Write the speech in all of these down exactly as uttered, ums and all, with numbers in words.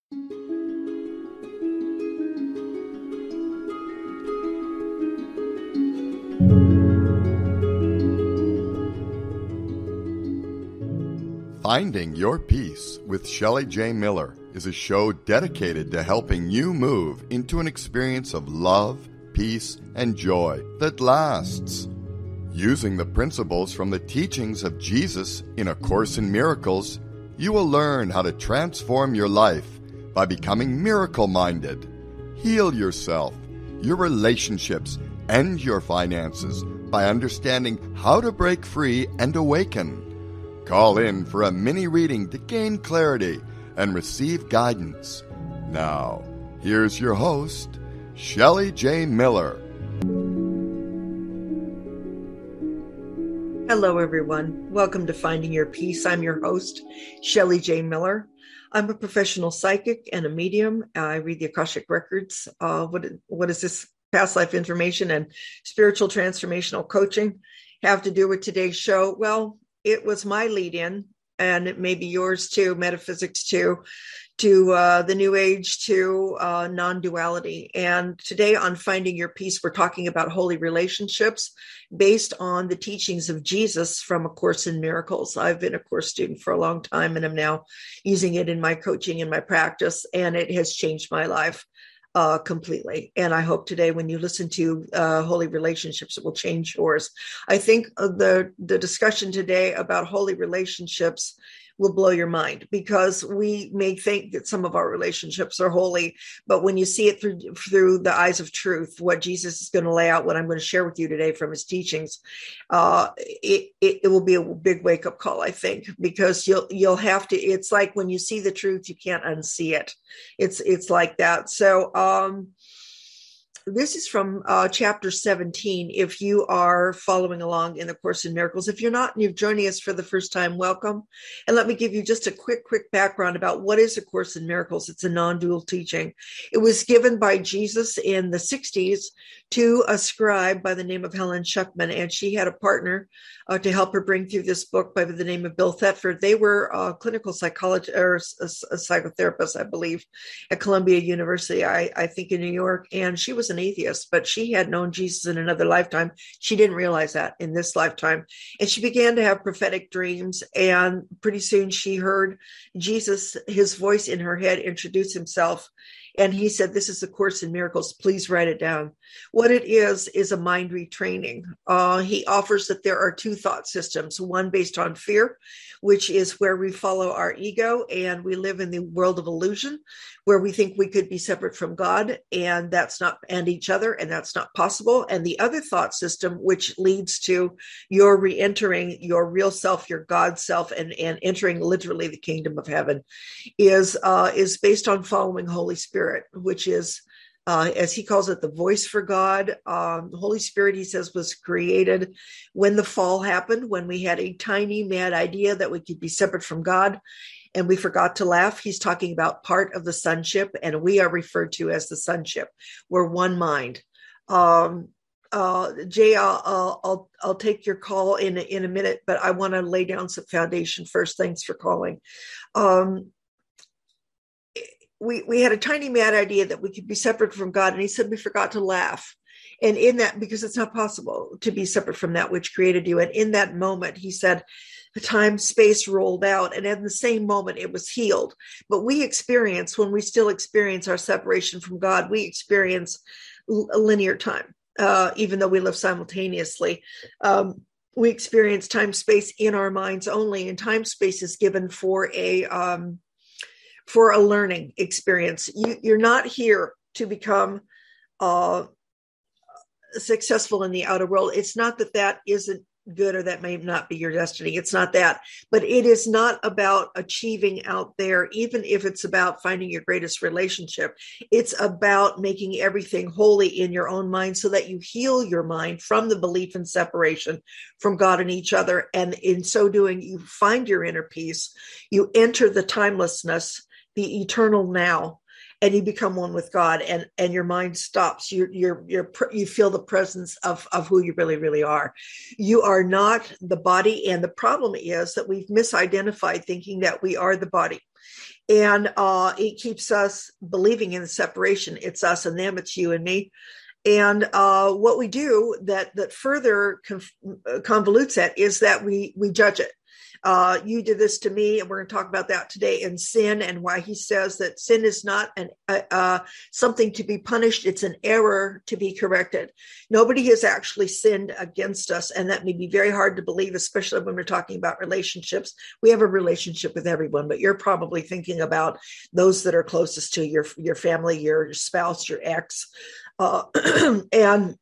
Finding Your Peace with Shelley J. Miller is a show dedicated to helping you move into an experience of love, peace, and joy that lasts. Using the principles from the teachings of Jesus in A Course in Miracles, you will learn how to transform your life by becoming miracle-minded. Heal yourself, your relationships, and your finances by understanding how to break free and awaken. Call in for a mini reading to gain clarity and receive guidance. Now, here's your host, Shelley J. Miller. Hello, everyone. Welcome to Finding Your Peace. I'm your host, Shelley J. Miller. I'm a professional psychic and a medium. I read the Akashic Records. Uh, what, what is this past life information and spiritual transformational coaching have to do with today's show? Well, it was my lead in, and it may be yours too, metaphysics too, to uh, the new age, to uh, non-duality. And today on Finding Your Peace, we're talking about holy relationships based on the teachings of Jesus from A Course in Miracles. I've been a course student for a long time, and I'm now using it in my coaching and my practice, and it has changed my life uh, completely. And I hope today when you listen to uh, holy relationships, it will change yours. I think the, the discussion today about holy relationships will blow your mind, because we may think that some of our relationships are holy, but when you see it through through the eyes of truth, what Jesus is going to lay out, what I'm going to share with you today from his teachings, uh, it, it it will be a big wake up call, I think, because you'll you'll have to. It's like when you see the truth, you can't unsee it. It's it's like that. So. Um, This is from uh, chapter seventeen. If you are following along in the Course in Miracles, if you're not and you're joining us for the first time, welcome. And let me give you just a quick, quick background about what is A Course in Miracles. It's a non-dual teaching. It was given by Jesus in the sixties to a scribe by the name of Helen Schucman, and she had a partner uh, to help her bring through this book by the name of Bill Thetford. They were uh, clinical psychologists or a, a psychotherapists, I believe, at Columbia University, I, I think in New York, and she was an atheist, but she had known Jesus in another lifetime. She didn't realize that in this lifetime. And she began to have prophetic dreams. And pretty soon she heard Jesus, his voice in her head, introduce himself. And he said, "This is A Course in Miracles. Please write it down." What it is, is a mind retraining. Uh, he offers that there are two thought systems, one based on fear, which is where we follow our ego and we live in the world of illusion, where we think we could be separate from God, and that's not, and each other, and that's not possible. And the other thought system, which leads to your re-entering your real self, your God self, and, and entering literally the kingdom of heaven, is uh, is based on following Holy Spirit, which is, uh, as he calls it, the voice for God. Um, Holy Spirit, he says, was created when the fall happened, when we had a tiny mad idea that we could be separate from God, and we forgot to laugh. He's talking about part of the sonship, and we are referred to as the sonship. We're one mind. Um, uh, Jay, I'll, I'll, I'll, I'll take your call in, in a minute, but I want to lay down some foundation first. Thanks for calling. Um, we, we had a tiny mad idea that we could be separate from God, and he said we forgot to laugh. And in that, because it's not possible to be separate from that which created you. And in that moment, he said, the time space rolled out, and in the same moment it was healed. But we experience, when we still experience our separation from God, we experience a linear time, uh, even though we live simultaneously. Um, we experience time space in our minds only, and time space is given for a um, for a learning experience. You, you're not here to become uh, successful in the outer world. It's not that that isn't good, or that may not be your destiny. It's not that, but it is not about achieving out there, even if it's about finding your greatest relationship. It's about making everything holy in your own mind, so that you heal your mind from the belief in separation from God and each other. And in so doing, you find your inner peace. You enter the timelessness, the eternal now, and you become one with God, and, and your mind stops. You you're, you're, you feel the presence of, of who you really, really are. You are not the body. And the problem is that we've misidentified, thinking that we are the body. And uh, it keeps us believing in the separation. It's us and them, it's you and me. And uh, what we do that that further conv- convolutes that is that we we judge it. Uh, you did this to me, and we're going to talk about that today in sin and why he says that sin is not an uh, uh, something to be punished. It's an error to be corrected. Nobody has actually sinned against us, and that may be very hard to believe, especially when we're talking about relationships. We have a relationship with everyone, but you're probably thinking about those that are closest to your your family, your spouse, your ex. Uh, and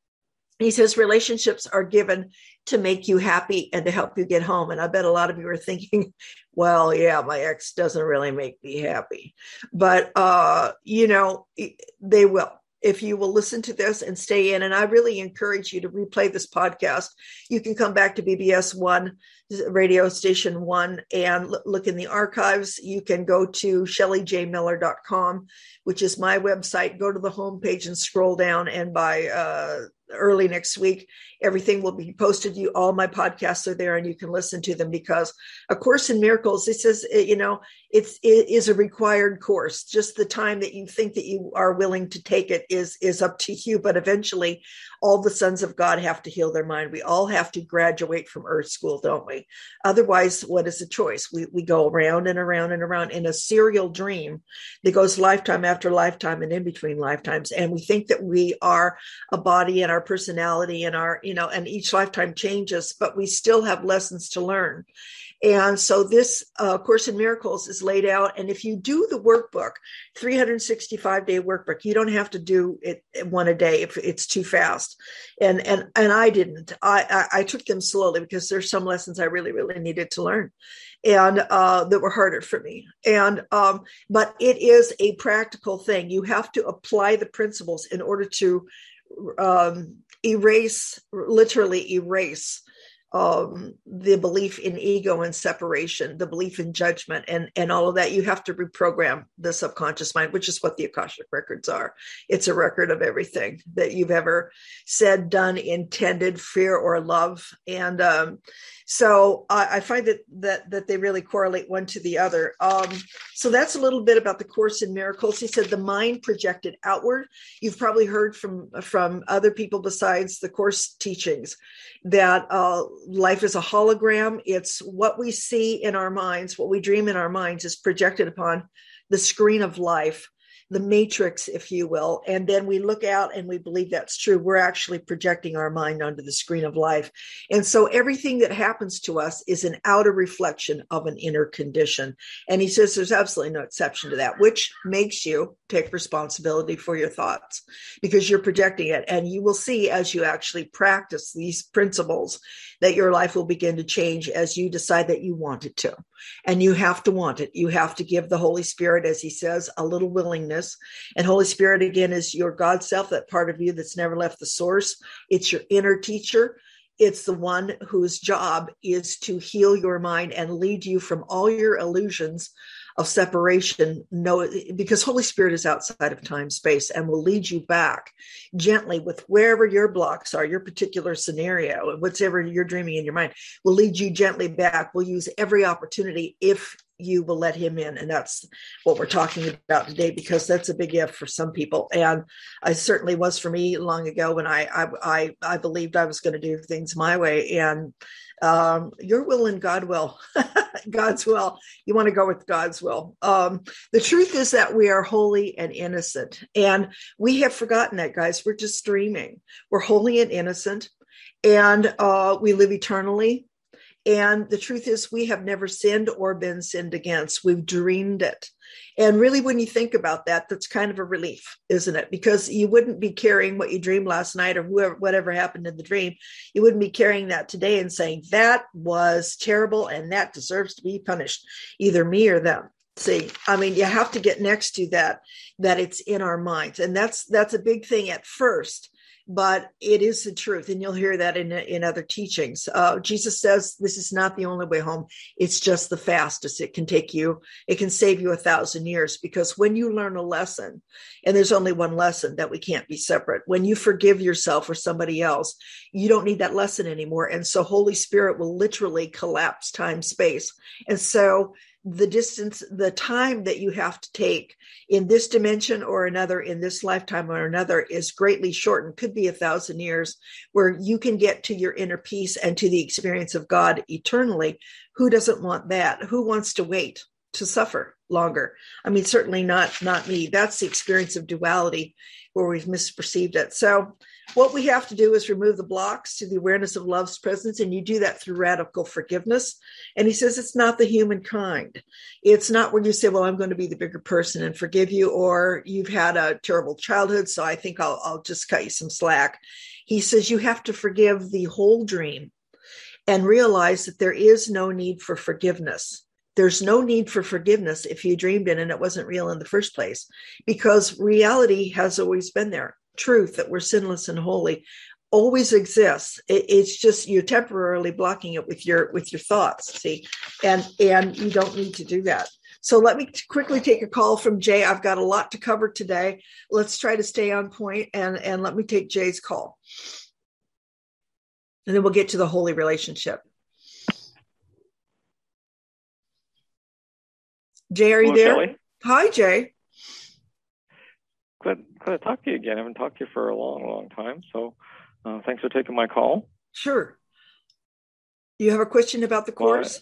he says relationships are given to make you happy and to help you get home. And I bet a lot of you are thinking, well, yeah, my ex doesn't really make me happy. But, uh, you know, they will. If you will listen to this and stay in, and I really encourage you to replay this podcast. You can come back to B B S One, radio station one, and look in the archives. You can go to shelley j miller dot com, which is my website. Go to the homepage and scroll down, and by uh, early next week, everything will be posted. You, all my podcasts are there, and you can listen to them, because A Course in Miracles, this is, you know, it's, it is a required course. Just the time that you think that you are willing to take it is, is up to you. But eventually, all the sons of God have to heal their mind. We all have to graduate from earth school, don't we? Otherwise, what is the choice? We, we go around and around and around in a serial dream that goes lifetime after lifetime and in between lifetimes. And we think that we are a body and our personality and our, you know, and each lifetime changes, but we still have lessons to learn. And so this uh, Course in Miracles is laid out. And if you do the workbook, three hundred sixty-five day workbook, you don't have to do it one a day if it's too fast. And and and I didn't. I, I, I took them slowly because there's some lessons I really, really needed to learn, and uh, that were harder for me. And um, but it is a practical thing. You have to apply the principles in order to um, erase, literally erase Um, the belief in ego and separation, the belief in judgment, and, and all of that. You have to reprogram the subconscious mind, which is what the Akashic Records are. It's a record of everything that you've ever said, done, intended, fear, or love. And um, so I, I find that, that that they really correlate one to the other. Um, so that's a little bit about the Course in Miracles. He said the mind projected outward. You've probably heard from, from other people besides the Course teachings that uh, life is a hologram. It's what we see in our minds, what we dream in our minds is projected upon the screen of life, the matrix, if you will. And then we look out and we believe that's true. We're actually projecting our mind onto the screen of life. And so everything that happens to us is an outer reflection of an inner condition. And he says there's absolutely no exception to that, which makes you take responsibility for your thoughts because you're projecting it. And you will see as you actually practice these principles that your life will begin to change as you decide that you want it to. And you have to want it. You have to give the Holy Spirit, as he says, a little willingness. And Holy Spirit, again, is your God self, that part of you that's never left the source. It's your inner teacher. It's the one whose job is to heal your mind and lead you from all your illusions of separation. No, because Holy Spirit is outside of time, space, and will lead you back gently with wherever your blocks are, your particular scenario, whatever you're dreaming in your mind, will lead you gently back. We'll use every opportunity if you will let him in. And that's what we're talking about today, because that's a big if for some people. And I certainly was for me long ago when I, I, I, I believed I was going to do things my way. And um, your will and God will, God's will. You want to go with God's will. Um, the truth is that we are holy and innocent. And we have forgotten that, guys. We're just dreaming. We're holy and innocent. And uh, we live eternally. And the truth is we have never sinned or been sinned against. We've dreamed it. And really, when you think about that, that's kind of a relief, isn't it? Because you wouldn't be carrying what you dreamed last night or whoever, whatever happened in the dream. You wouldn't be carrying that today and saying, that was terrible and that deserves to be punished, either me or them. See, I mean, you have to get next to that, that it's in our minds. And that's that's a big thing at first. But it is the truth. And you'll hear that in, in other teachings. Uh, Jesus says this is not the only way home. It's just the fastest. It can take you, it can save you a thousand years, because when you learn a lesson, and there's only one lesson, that we can't be separate. When you forgive yourself or somebody else, you don't need that lesson anymore. And so Holy Spirit will literally collapse time, space. And so the distance, the time that you have to take in this dimension or another, in this lifetime or another, is greatly shortened, could be a thousand years, where you can get to your inner peace and to the experience of God eternally. Who doesn't want that? Who wants to wait to suffer longer? I mean, certainly not, not me. That's the experience of duality where we've misperceived it. So what we have to do is remove the blocks to the awareness of love's presence. And you do that through radical forgiveness. And he says, it's not the humankind. It's not where you say, well, I'm going to be the bigger person and forgive you, or you've had a terrible childhood, so I think I'll, I'll just cut you some slack. He says, you have to forgive the whole dream and realize that there is no need for forgiveness. There's no need for forgiveness if you dreamed it and it wasn't real in the first place, because reality has always been there. Truth, that we're sinless and holy, always exists. It, it's just you're temporarily blocking it with your with your thoughts. See, and and you don't need to do that. So let me quickly take a call from Jay. I've got a lot to cover today. Let's try to stay on point, and and let me take Jay's call, and then we'll get to the holy relationship. Jay, are you Hello, there? Shelley. Hi, Jay. Glad, glad to talk to you again. I haven't talked to you for a long, long time. So uh, thanks for taking my call. Sure. Do you have a question about the course?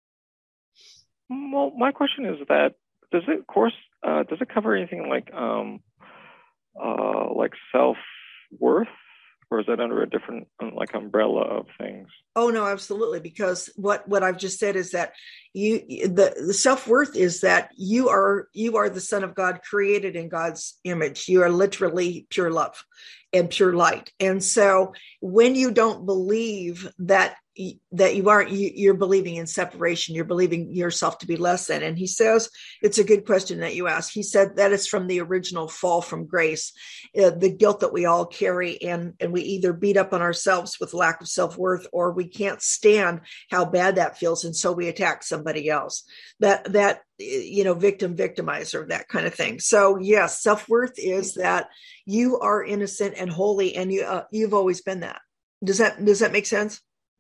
Well, well my question is that, does it course, uh, does it cover anything like, um, uh, like self-worth? Or is that under a different, like, umbrella of things? Oh, no, absolutely. Because what, what I've just said is that you, the, the self-worth is that you are, you are the Son of God, created in God's image. You are literally pure love and pure light. And so when you don't believe that, that you aren't, you, you're believing in separation, you're believing yourself to be less than. And he says, it's a good question that you asked. He said that is from the original fall from grace, uh, the guilt that we all carry. And, and we either beat up on ourselves with lack of self-worth, or we can't stand how bad that feels. And so we attack somebody else, that, that, you know, victim, victimizer, that kind of thing. So yes, self-worth is that you are innocent and holy, and you, uh, you've always been that. Does that, does that make sense?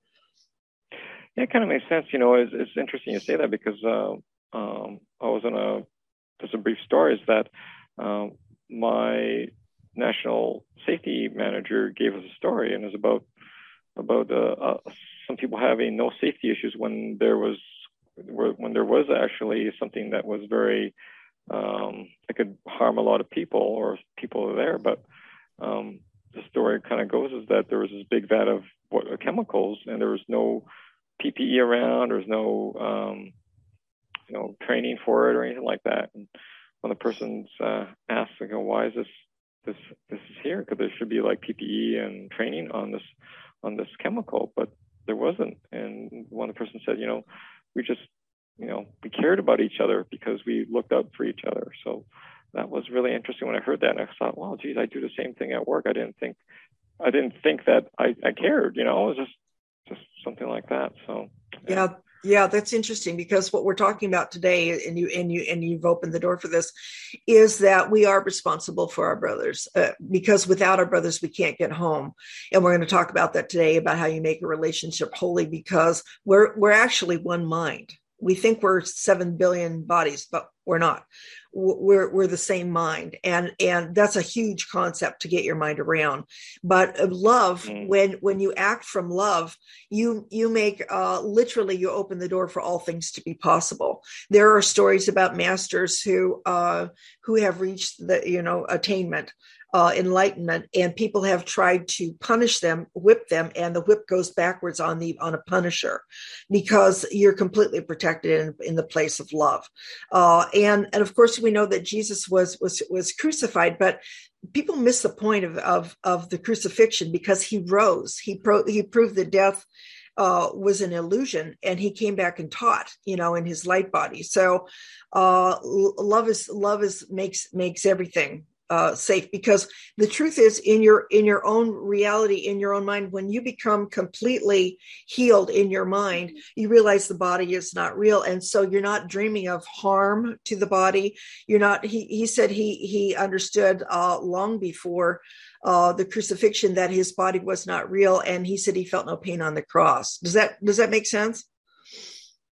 Yeah, it kind of makes sense. You know, it's, it's interesting you say that, because uh, um, I was in a, just a brief story is that um, my national safety manager gave us a story, and it's about, about uh, uh, some people having no safety issues when there was, when there was actually something that was very, um, that could harm a lot of people, or people are there. But um, the story kind of goes is that there was this big vat of what, chemicals, and there was no P P E around. There's no, um, you know, training for it or anything like that. And when the person's uh, asked, like, oh, why is this, this, this is here? Because there should be like P P E and training on this, on this chemical, but there wasn't. And one of the person said, you know, we just, you know, we cared about each other because we looked out for each other. So that was really interesting when I heard that. And I thought, well, geez, I do the same thing at work. I didn't think, I didn't think that I, I cared, you know, it was just, just something like that. So yeah. yeah yeah that's interesting, because what we're talking about today, and you and you and you've opened the door for this, is that we are responsible for our brothers, uh, because without our brothers we can't get home. And we're going to talk about that today, about how you make a relationship holy, because we're we're actually one mind. We think we're seven billion bodies, but we're not. We're we're the same mind, and and that's a huge concept to get your mind around. But love, mm. when when you act from love, you you make uh, literally you open the door for all things to be possible. There are stories about masters who uh, who have reached the you know attainment. Uh, enlightenment, and people have tried to punish them, whip them, and the whip goes backwards on the on a punisher, because you're completely protected in, in the place of love. Uh, and and of course we know that Jesus was was was crucified, but people miss the point of of, of the crucifixion, because he rose. He pro, he proved that death Uh, was an illusion, and he came back and taught, you know, in his light body. So, uh, love is love is makes makes everything uh, safe, because the truth is, in your in your own reality, in your own mind, when you become completely healed in your mind, you realize the body is not real, and so you're not dreaming of harm to the body. You're not. He he said he he understood uh, long before Uh, the crucifixion that his body was not real, and he said he felt no pain on the cross. Does that does that make sense?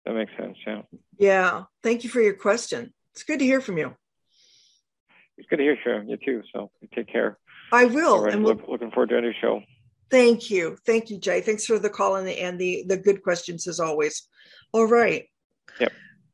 that makes sense. Yeah. Yeah. Thank you for your question. It's good to hear from you. It's good to hear from you too. So you take care. I will. Right, and we'll, look, looking forward to a new show. Thank you. Thank you, Jay. Thanks for the call and the, and the, the good questions as always. All right. Yep.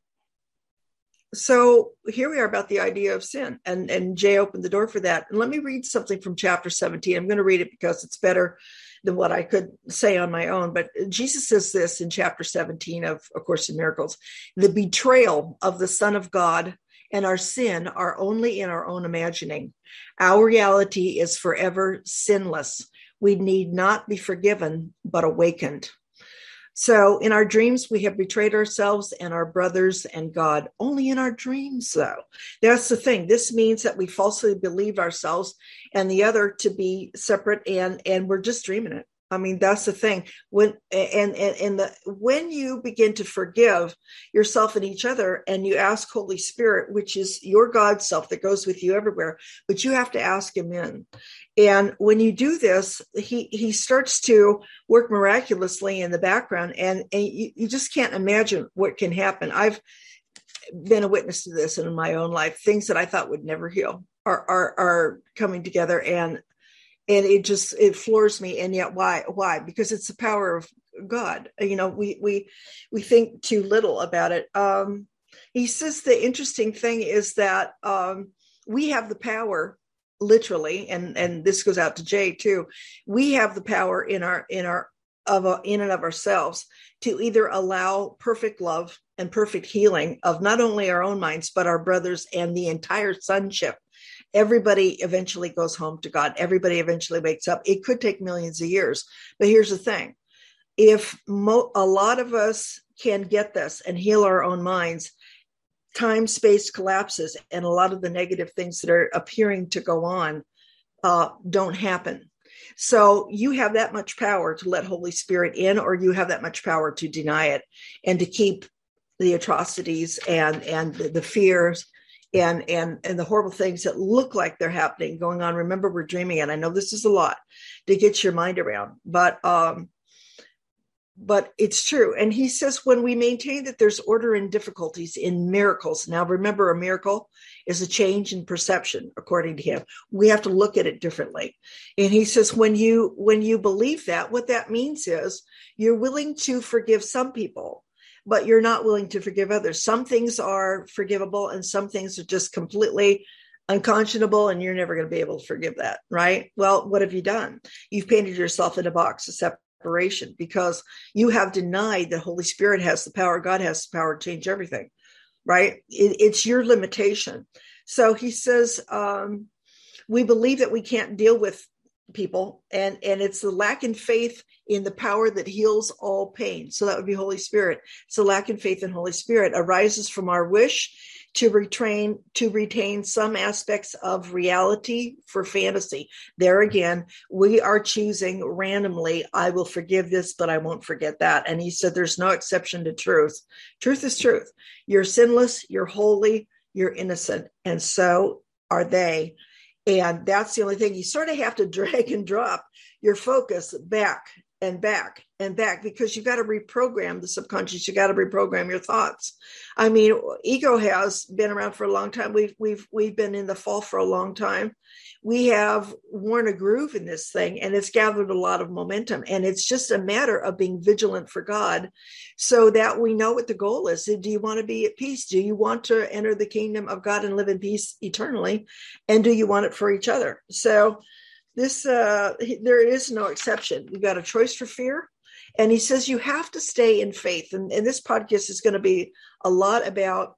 So here we are about the idea of sin, and, and Jay opened the door for that. And let me read something from chapter seventeen. I'm going to read it because it's better than what I could say on my own. But Jesus says this in chapter seventeen of A Course in Miracles: the betrayal of the Son of God and our sin are only in our own imagining. Our reality is forever sinless. We need not be forgiven, but awakened. So in our dreams, we have betrayed ourselves and our brothers and God. Only in our dreams, though. That's the thing. This means that we falsely believe ourselves and the other to be separate, and, and we're just dreaming it. I mean, that's the thing. When and, and, and the when you begin to forgive yourself and each other, and you ask Holy Spirit, which is your God self that goes with you everywhere, but you have to ask him in. And when you do this, he he starts to work miraculously in the background, and, and you, you just can't imagine what can happen. I've been a witness to this in my own life. Things that I thought would never heal are are, are coming together, and and it just it floors me. And yet, why? Why? Because it's the power of God. You know, we we we think too little about it. Um, he says the interesting thing is that um, we have the power. Literally, and and this goes out to Jay too. We have the power in our in our of a, in and of ourselves to either allow perfect love and perfect healing of not only our own minds but our brothers and the entire sonship. Everybody eventually goes home to God. Everybody eventually wakes up. It could take millions of years, but here's the thing: if mo- a lot of us can get this and heal our own minds, time space collapses, and a lot of the negative things that are appearing to go on uh, don't happen. So you have that much power to let Holy Spirit in, or you have that much power to deny it and to keep the atrocities and and the, the fears and and and the horrible things that look like they're happening going on. Remember, we're dreaming, and I know this is a lot to get your mind around, but um But it's true. And he says, when we maintain that there's order in difficulties in miracles. Now, remember, a miracle is a change in perception, according to him. We have to look at it differently. And he says, when you when you believe that, what that means is you're willing to forgive some people, but you're not willing to forgive others. Some things are forgivable and some things are just completely unconscionable, and you're never going to be able to forgive that, right? Well, what have you done? You've painted yourself in a box of separate because you have denied that Holy Spirit has the power. God has the power to change everything, right? It, it's your limitation. So he says, um, we believe that we can't deal with people, and, and it's the lack in faith in the power that heals all pain. So that would be Holy Spirit. So lack in faith in Holy Spirit arises from our wish to retrain, to retain some aspects of reality for fantasy. There again, we are choosing randomly, I will forgive this, but I won't forget that. And he said, there's no exception to truth. Truth is truth. You're sinless, you're holy, you're innocent, and so are they. And that's the only thing. You sort of have to drag and drop your focus back and back and back, because you got to reprogram the subconscious. You got to reprogram your thoughts. I mean, ego has been around for a long time. We've we've we've been in the fall for a long time. We have worn a groove in this thing, and it's gathered a lot of momentum. And it's just a matter of being vigilant for God, so that we know what the goal is. Do you want to be at peace? Do you want to enter the kingdom of God and live in peace eternally? And do you want it for each other? So this uh, there is no exception. You got a choice for fear. And he says you have to stay in faith. And, and this podcast is going to be a lot about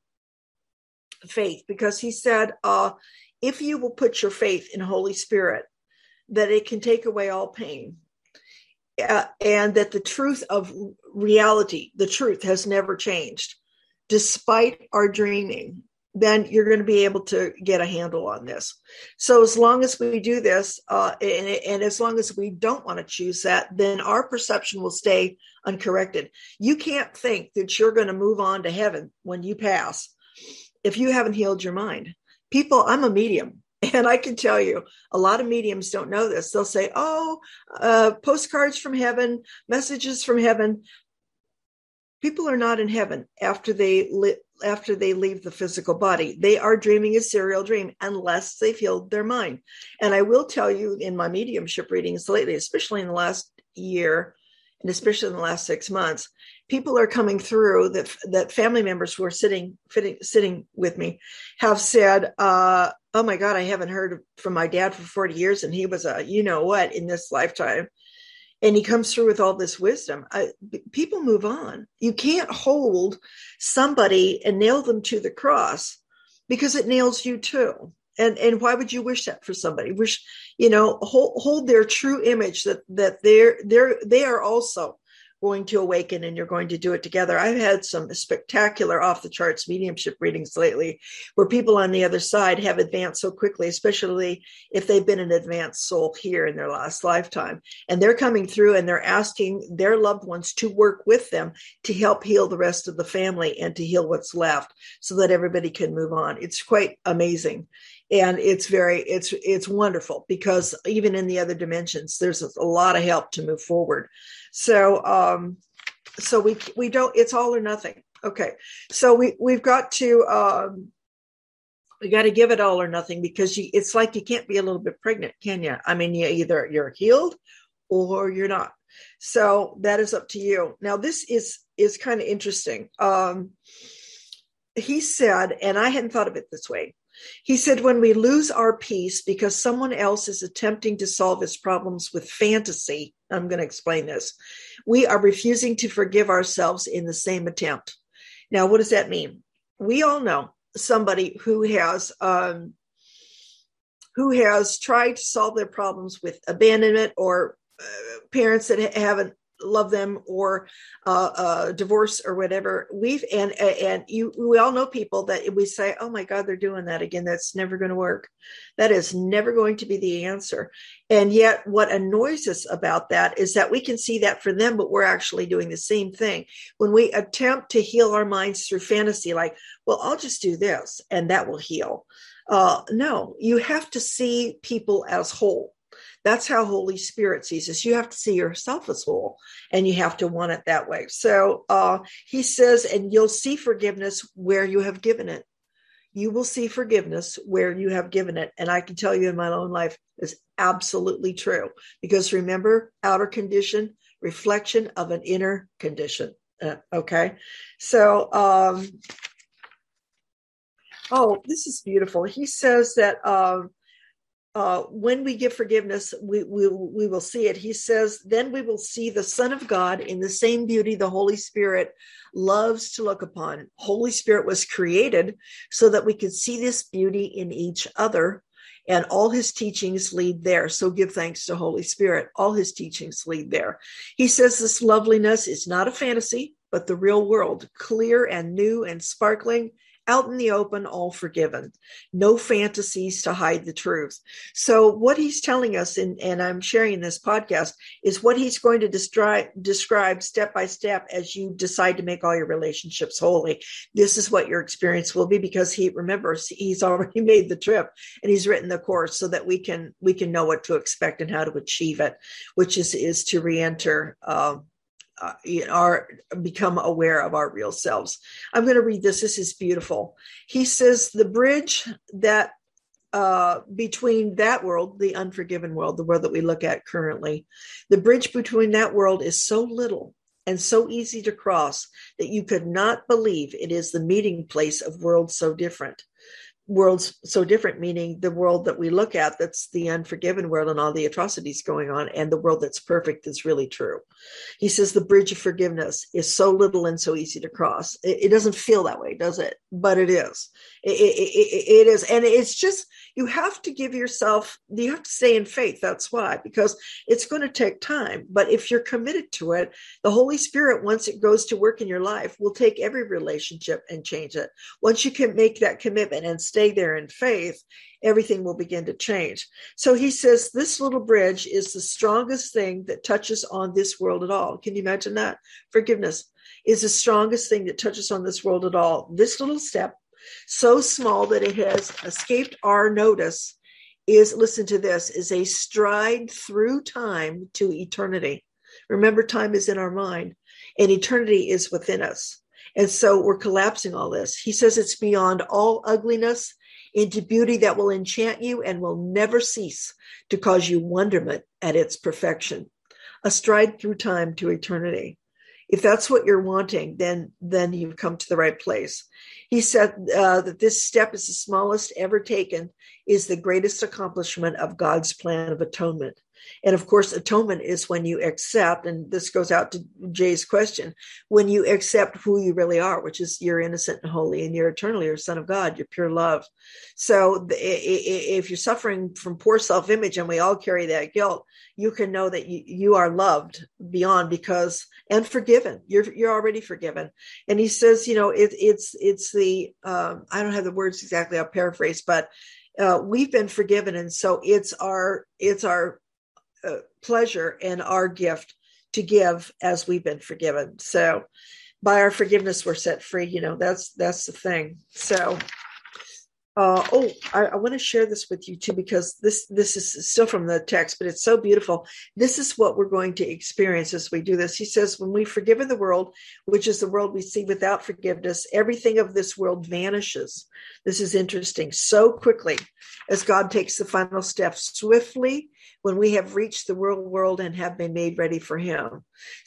faith, because he said, uh, if you will put your faith in Holy Spirit, that it can take away all pain. Uh, and that the truth of reality, the truth has never changed, despite our dreaming, then you're going to be able to get a handle on this. So as long as we do this, uh, and, and as long as we don't want to choose that, then our perception will stay uncorrected. You can't think that you're going to move on to heaven when you pass if you haven't healed your mind. People, I'm a medium, and I can tell you, a lot of mediums don't know this. They'll say, oh, uh, postcards from heaven, messages from heaven. People are not in heaven after they li- after they leave the physical body. They are dreaming a serial dream unless they've healed their mind. And I will tell you, in my mediumship readings lately, especially in the last year, and especially in the last six months, people are coming through that that family members who are sitting sitting, sitting with me have said, uh, "Oh my God, I haven't heard from my dad for forty years, and he was a you know what in this lifetime." And he comes through with all this wisdom. I, people move on. You can't hold somebody and nail them to the cross because it nails you too. And and why would you wish that for somebody? Wish, you know, hold, hold their true image that that they're they're they are also going to awaken, and you're going to do it together. I've had some spectacular off the charts mediumship readings lately where people on the other side have advanced so quickly, especially if they've been an advanced soul here in their last lifetime. And they're coming through and they're asking their loved ones to work with them to help heal the rest of the family and to heal what's left so that everybody can move on. It's quite amazing. And it's very, it's, it's wonderful because even in the other dimensions, there's a lot of help to move forward. So, um, so we, we don't, it's all or nothing. Okay. So we, we've got to, um, we got to give it all or nothing because you, it's like you can't be a little bit pregnant, can you? I mean, you either you're healed or you're not. So that is up to you. Now, this is, is kind of interesting. Um, he said, and I hadn't thought of it this way. He said, when we lose our peace because someone else is attempting to solve his problems with fantasy, I'm going to explain this, we are refusing to forgive ourselves in the same attempt. Now, what does that mean? We all know somebody who has, um, who has tried to solve their problems with abandonment or uh, parents that haven't love them or uh, uh, divorce or whatever. We've and and you we all know people that we say, oh my God, they're doing that again. That's never going to work. That is never going to be the answer. And yet what annoys us about that is that we can see that for them, but we're actually doing the same thing. When we attempt to heal our minds through fantasy, like, well, I'll just do this and that will heal. Uh, no, you have to see people as whole. That's how Holy Spirit sees us. You have to see yourself as whole, and you have to want it that way. So uh, he says, and you'll see forgiveness where you have given it. You will see forgiveness where you have given it. And I can tell you in my own life, it's absolutely true. Because remember, outer condition, reflection of an inner condition. Uh, okay. So, um, oh, this is beautiful. He says that, um, Uh, when we give forgiveness, we, we, we will see it. He says, then we will see the Son of God in the same beauty the Holy Spirit loves to look upon. Holy Spirit was created so that we could see this beauty in each other, and all his teachings lead there. So give thanks to Holy Spirit. All his teachings lead there. He says this loveliness is not a fantasy, but the real world, clear and new and sparkling, out in the open, all forgiven. No fantasies to hide the truth. So what he's telling us, and, and I'm sharing in this podcast, is what he's going to describe, describe step by step as you decide to make all your relationships holy. This is what your experience will be, because he remembers he's already made the trip and he's written the course so that we can we can know what to expect and how to achieve it, which is, is to re-enter uh, Uh, our become aware of our real selves. I'm going to read this. This is beautiful. He says, the bridge that uh, between that world, the unforgiven world, the world that we look at currently, the bridge between that world is so little and so easy to cross that you could not believe it is the meeting place of worlds so different. Worlds so different, meaning the world that we look at, that's the unforgiven world and all the atrocities going on, and the world that's perfect is really true. He says the bridge of forgiveness is so little and so easy to cross. It, it doesn't feel that way, does it? But it is. It, it, it, it is. And it's just, you have to give yourself, you have to stay in faith. That's why, because it's going to take time. But if you're committed to it, the Holy Spirit, once it goes to work in your life, will take every relationship and change it. Once you can make that commitment and stay there in faith, everything will begin to change. So he says this little bridge is the strongest thing that touches on this world at all. Can you imagine that? Forgiveness is the strongest thing that touches on this world at all. This little step, so small that it has escaped our notice, is, listen to this, is a stride through time to eternity. Remember, time is in our mind. and eternity is within us. And so we're collapsing all this. He says it's beyond all ugliness into beauty that will enchant you and will never cease to cause you wonderment at its perfection. A stride through time to eternity. If that's what you're wanting, then, then you've come to the right place. He said uh, that this step is the smallest ever taken, is the greatest accomplishment of God's plan of atonement. And of course, atonement is when you accept, and this goes out to Jay's question, when you accept who you really are, which is you're innocent and holy and you're eternally a son of God, you're pure love. So if you're suffering from poor self-image, and we all carry that guilt, you can know that you, you are loved beyond because, and forgiven. You're you're already forgiven. And he says, you know, it, it's it's the, um, I don't have the words exactly, I'll paraphrase, but uh, we've been forgiven. And so it's our, it's our, Uh, pleasure and our gift to give as we've been forgiven. So by our forgiveness, we're set free. You know, that's, that's the thing. So, uh, oh, I, I want to share this with you too, because this, this is still from the text, but it's so beautiful. This is what we're going to experience as we do this. He says, when we've forgiven the world, which is the world we see without forgiveness, everything of this world vanishes. This is interesting. So quickly as God takes the final step swiftly, when we have reached the real world and have been made ready for him.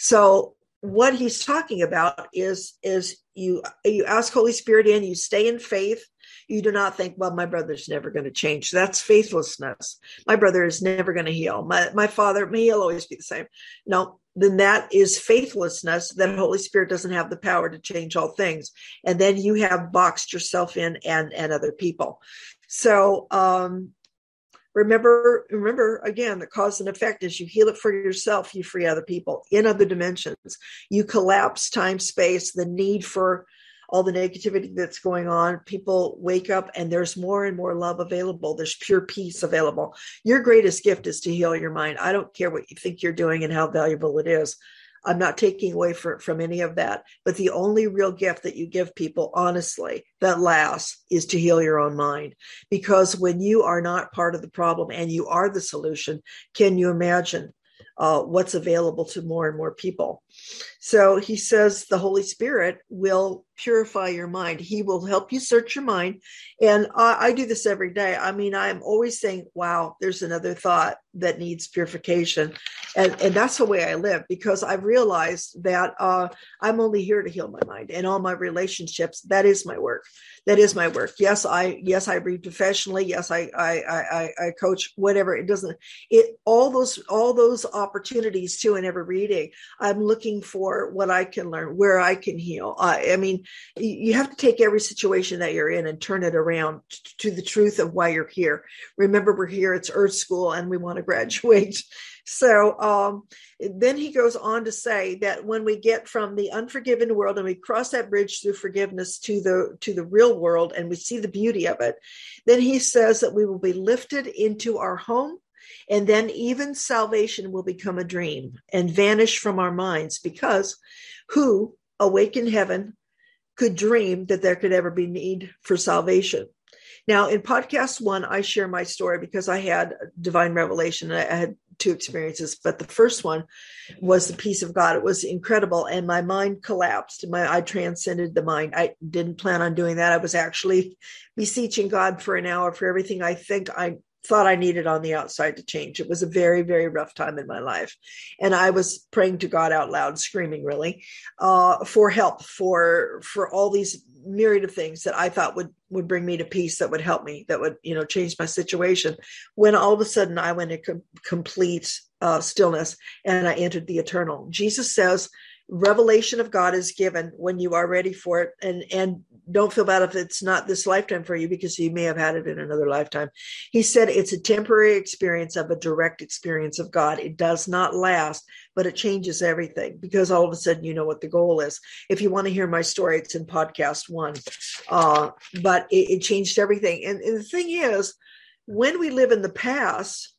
So what he's talking about is, is you, you ask Holy Spirit in, you stay in faith. You do not think, well, my brother's never going to change. That's faithlessness. My brother is never going to heal. My, my father, he'll always be the same. No, then that is faithlessness, that Holy Spirit doesn't have the power to change all things. And then you have boxed yourself in and, and other people. So, um, Remember, remember again, the cause and effect is you heal it for yourself, you free other people in other dimensions. You collapse time, space, the need for all the negativity that's going on. People wake up and there's more and more love available. There's pure peace available. Your greatest gift is to heal your mind. I don't care what you think you're doing and how valuable it is. I'm not taking away for, from any of that. But the only real gift that you give people, honestly, that lasts is to heal your own mind. Because when you are not part of the problem and you are the solution, can you imagine uh, what's available to more and more people? So he says the Holy Spirit will purify your mind. He will help you search your mind. And I, I do this every day. I mean, I'm always saying, wow, there's another thought that needs purification. And, and that's the way I live, because I've realized that uh, I'm only here to heal my mind and all my relationships. That is my work. That is my work. Yes, I yes I read professionally. Yes, I I I, I coach. Whatever. It doesn't. It all those all those opportunities too. In every reading, I'm looking for what I can learn, where I can heal. I, I mean, you have to take every situation that you're in and turn it around to the truth of why you're here. Remember, we're here. It's Earth School, and we want to graduate. So um, then he goes on to say that when we get from the unforgiven world and we cross that bridge through forgiveness to the to the real world and we see the beauty of it, then he says that we will be lifted into our home, and then even salvation will become a dream and vanish from our minds, because who awake in heaven could dream that there could ever be need for salvation? Now, in podcast one, I share my story because I had divine revelation. I had two experiences, but the first one was the peace of God. It was incredible, and my mind collapsed. My I transcended the mind. I didn't plan on doing that. I was actually beseeching God for an hour for everything I think I thought I needed on the outside to change. It was a very, very rough time in my life. And I was praying to God out loud, screaming really, uh, for help, for, for all these myriad of things that I thought would, would bring me to peace, that would help me, that would, you know, change my situation. When all of a sudden I went into com- complete uh, stillness and I entered the eternal. Jesus says, revelation of God is given when you are ready for it. And, and don't feel bad if it's not this lifetime for you, because you may have had it in another lifetime. He said it's a temporary experience of a direct experience of God. It does not last, but it changes everything, because all of a sudden you know what the goal is. If you want to hear my story, it's in podcast one. Uh, but it, it changed everything. And, and the thing is, when we live in the past,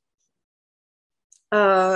uh,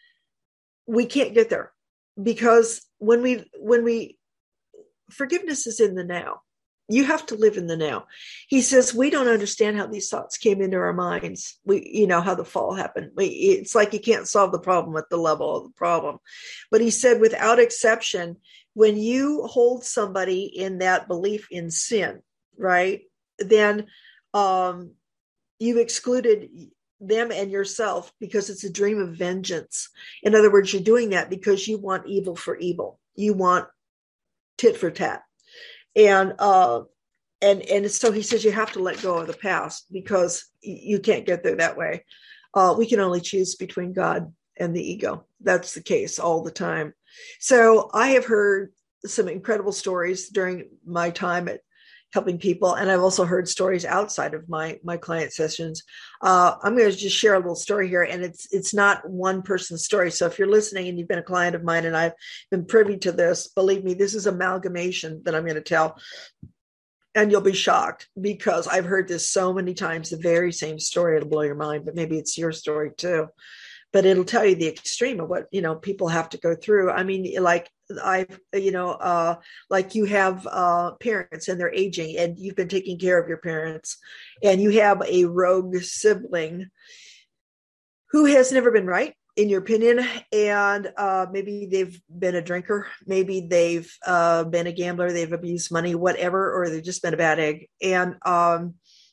we can't get there. Because when we, when we, forgiveness is in the now. You have to live in the now. He says, we don't understand how these thoughts came into our minds. We, you know, how the fall happened. We, it's like you can't solve the problem at the level of the problem. But he said, without exception, when you hold somebody in that belief in sin, right, then um, you've excluded them and yourself because it's a dream of vengeance. In other words, you're doing that because you want evil for evil. You want tit for tat. And uh, and and so he says you have to let go of the past because you can't get there that way. Uh, we can only choose between God and the ego. That's the case all the time. So I have heard some incredible stories during my time at helping people, and I've also heard stories outside of my my client sessions. Uh, I'm going to just share a little story here, and it's it's not one person's story. So if you're listening and you've been a client of mine and I've been privy to this, believe me, this is amalgamation that I'm going to tell, and you'll be shocked because I've heard this so many times, the very same story. It'll blow your mind, but maybe it's your story too. But it'll tell you the extreme of what, you know, people have to go through. I mean, like I've, you know, uh, like you have uh, parents and they're aging and you've been taking care of your parents and you have a rogue sibling who has never been right, in your opinion. And uh, maybe they've been a drinker. Maybe they've uh, been a gambler. They've abused money, whatever, or they've just been a bad egg. And um,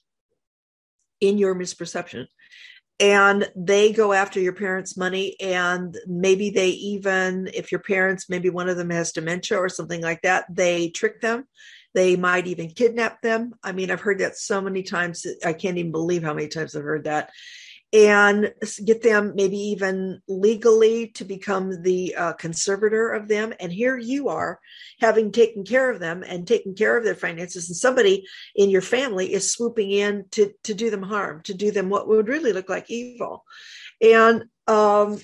in your misperception. And they go after your parents' money, and maybe they even, if your parents, maybe one of them has dementia or something like that, they trick them. They might even kidnap them. I mean, I've heard that so many times. I can't even believe how many times I've heard that. And get them maybe even legally to become the uh, conservator of them. And here you are having taken care of them and taken care of their finances. And somebody in your family is swooping in to, to do them harm, to do them what would really look like evil. And, um,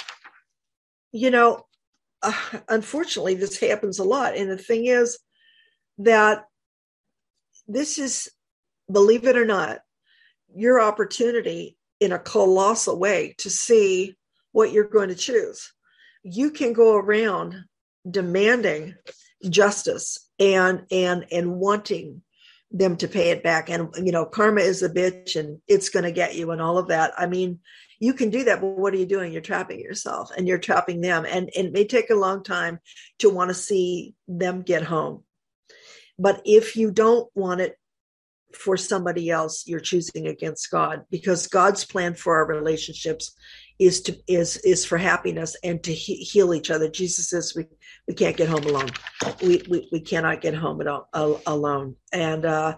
you know, uh, unfortunately, this happens a lot. And the thing is that this is, believe it or not, your opportunity in a colossal way to see what you're going to choose. You can go around demanding justice and and and wanting them to pay it back. And, you know, karma is a bitch and it's going to get you and all of that. I mean, you can do that, but what are you doing? You're trapping yourself and you're trapping them. And, and it may take a long time to want to see them get home. But if you don't want it for somebody else, you're choosing against God, because God's plan for our relationships is to is is for happiness and to he, heal each other. Jesus says we we can't get home alone. We we, we cannot get home at all, alone. And uh,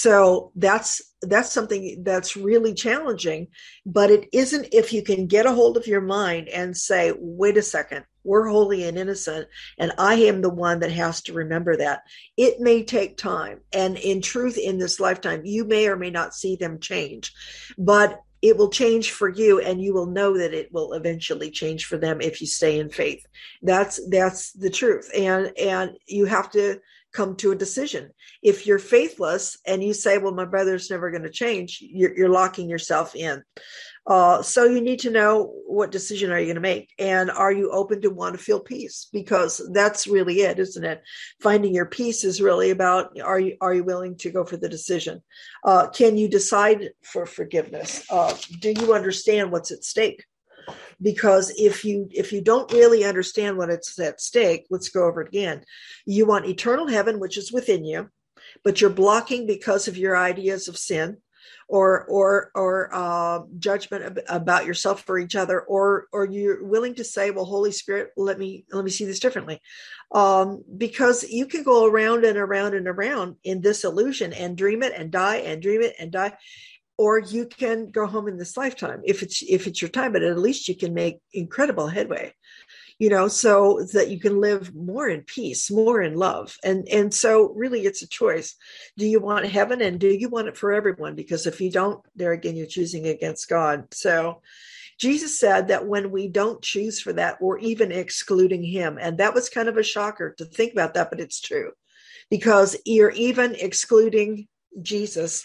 so that's that's something that's really challenging. But it isn't if you can get a hold of your mind and say, wait a second, we're holy and innocent, and I am the one that has to remember that. It may take time. And in truth, in this lifetime, you may or may not see them change, but it will change for you, and you will know that it will eventually change for them if you stay in faith. That's that's the truth. And and you have to come to a decision. If you're faithless and you say, well, my brother's never going to change, you're, you're locking yourself in. Uh, so you need to know, what decision are you going to make? And are you open to want to feel peace? Because that's really it, isn't it? Finding your peace is really about, are you are you willing to go for the decision? Uh, can you decide for forgiveness? Uh, do you understand what's at stake? Because if you if you don't really understand what it's at stake, let's go over it again. You want eternal heaven, which is within you, but you're blocking because of your ideas of sin, or or or uh, judgment about yourself or each other, or or you're willing to say, well, Holy Spirit, let me let me see this differently, um, because you can go around and around and around in this illusion and dream it and die and dream it and die. Or you can go home in this lifetime if it's if it's your time, but at least you can make incredible headway, you know, so that you can live more in peace, more in love. And, and so really it's a choice. Do you want heaven, and do you want it for everyone? Because if you don't, there again, you're choosing against God. So Jesus said that when we don't choose for that, we're even excluding him. And that was kind of a shocker to think about that, but it's true, because you're even excluding Jesus,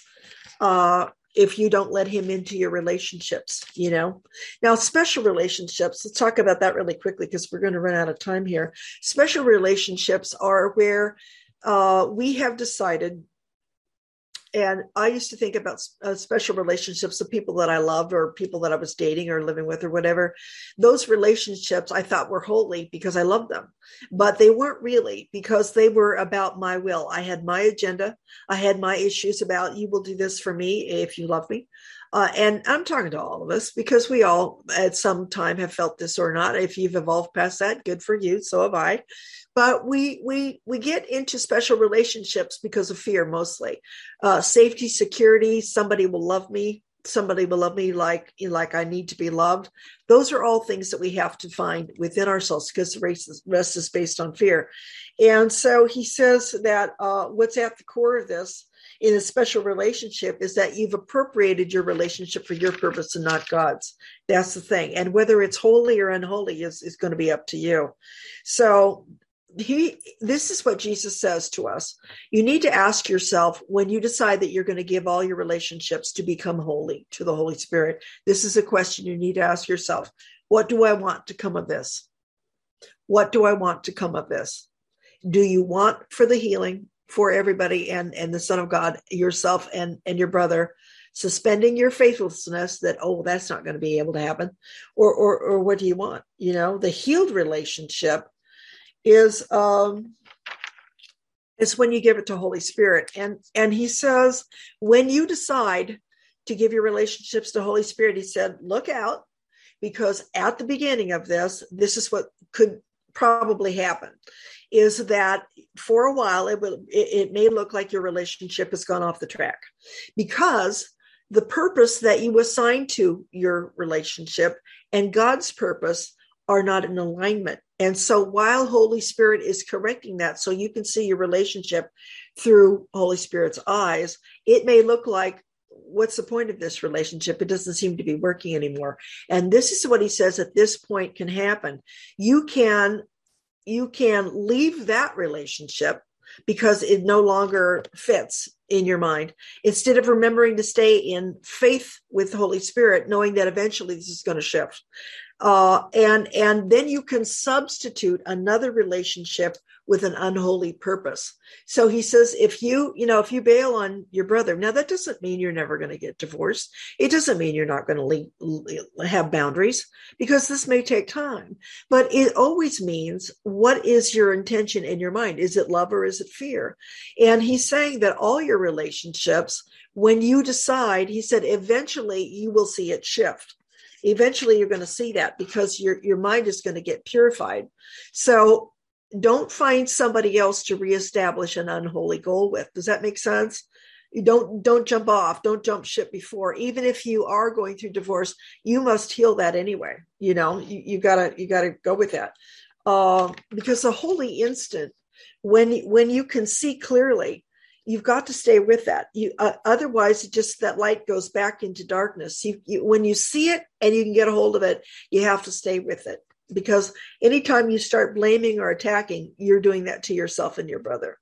uh, if you don't let him into your relationships, you know. Now, special relationships, let's talk about that really quickly because we're going to run out of time here. Special relationships are where uh, we have decided And I used to think about uh, special relationships of people that I loved or people that I was dating or living with or whatever. Those relationships I thought were holy because I loved them, but they weren't really, because they were about my will. I had my agenda. I had my issues about, you will do this for me if you love me. Uh, and I'm talking to all of us because we all at some time have felt this or not. If you've evolved past that, good for you. So have I. But we we we get into special relationships because of fear, mostly. Uh, safety, security, somebody will love me. Somebody will love me like, like I need to be loved. Those are all things that we have to find within ourselves because the rest is, rest is based on fear. And so he says that uh, what's at the core of this in a special relationship is that you've appropriated your relationship for your purpose and not God's. That's the thing. And whether it's holy or unholy is, is going to be up to you. So He, this is what Jesus says to us. You need to ask yourself, when you decide that you're going to give all your relationships to become holy to the Holy Spirit, this is a question you need to ask yourself. What do I want to come of this? What do I want to come of this? Do you want for the healing for everybody and, and the Son of God, yourself and, and your brother, suspending your faithlessness that, oh, that's not going to be able to happen? Or, or, or what do you want? You know, the healed relationship is um is when you give it to Holy Spirit. And and he says, when you decide to give your relationships to Holy Spirit, he said, look out, because at the beginning of this, this is what could probably happen, is that for a while it will it, it may look like your relationship has gone off the track, because the purpose that you assign to your relationship and God's purpose are not in alignment. And so while Holy Spirit is correcting that, so you can see your relationship through Holy Spirit's eyes, it may look like, what's the point of this relationship? It doesn't seem to be working anymore. And this is what he says at this point can happen. You can, you can leave that relationship because it no longer fits in your mind, instead of remembering to stay in faith with the Holy Spirit, knowing that eventually this is going to shift. Uh, and, and then you can substitute another relationship with an unholy purpose. So he says, if you, you know, if you bail on your brother, now that doesn't mean you're never going to get divorced. It doesn't mean you're not going to leave, have boundaries, because this may take time, but it always means, what is your intention in your mind? Is it love or is it fear? And he's saying that all your relationships, when you decide, he said, eventually you will see it shift. Eventually you're going to see that, because your, your mind is going to get purified. So don't find somebody else to reestablish an unholy goal with. Does that make sense? You don't, don't jump off. Don't jump ship before. Even if you are going through divorce, you must heal that anyway. You know, you, you gotta, you gotta go with that. Uh, because the holy instant, when, when you can see clearly, you've got to stay with that. You, uh, otherwise, just that light goes back into darkness. You, you, when you see it and you can get a hold of it, you have to stay with it. Because anytime you start blaming or attacking, you're doing that to yourself and your brother.